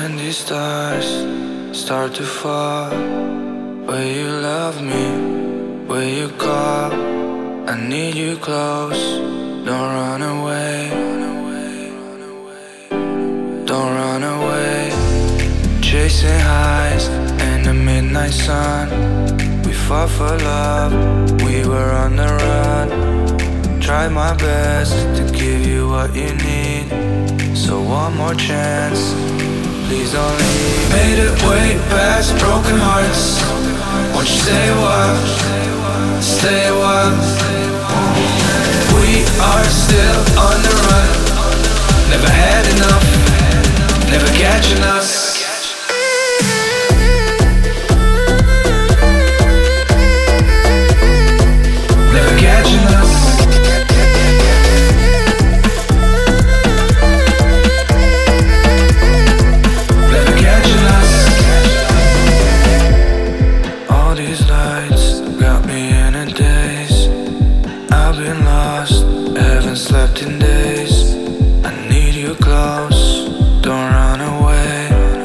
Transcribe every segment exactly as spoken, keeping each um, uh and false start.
when these stars start to fall, will you love me? Will you call? I need you close. Don't run away. Don't run away. Chasing highs in the midnight sun. We fought for love, we were on the run. Tried my best to give you what you need. So one more chance, please don't leave. Made it way past broken hearts. Won't you stay a while, stay a while. We are still on the run. Never had enough, never catching us. Never catching us. Never catching us. All these lights got me in a daze. I've been lost, haven't slept in days. I need you close, don't run away.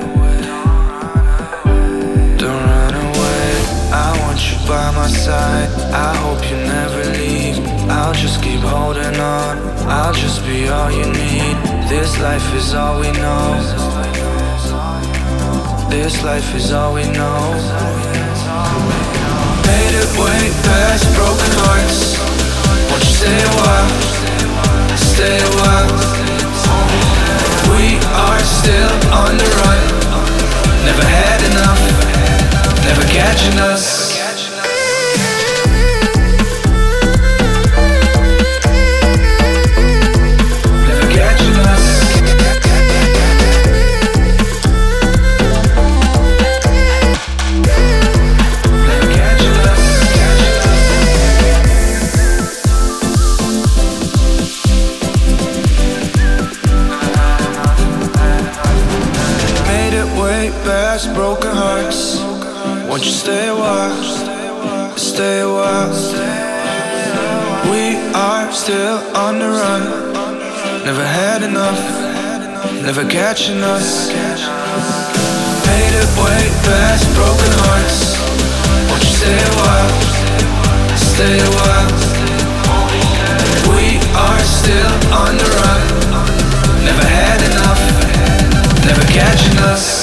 Don't run away. I want you by my side, I hope you never leave. I'll just keep holding on, I'll just be all you need. This life is all we know. This life is all we know. Made it way past broken hearts. Won't you stay a while, stay a while. We are still on the run. Never had enough, never catching us. Never catching us. Never catching us. Made it way past broken hearts. Won't you stay a while, stay a while. We are still on the run. Never had enough, never catching us. Made it way past broken hearts. Won't you stay a while, stay a while. We are still on the run. Never had enough, never catching us.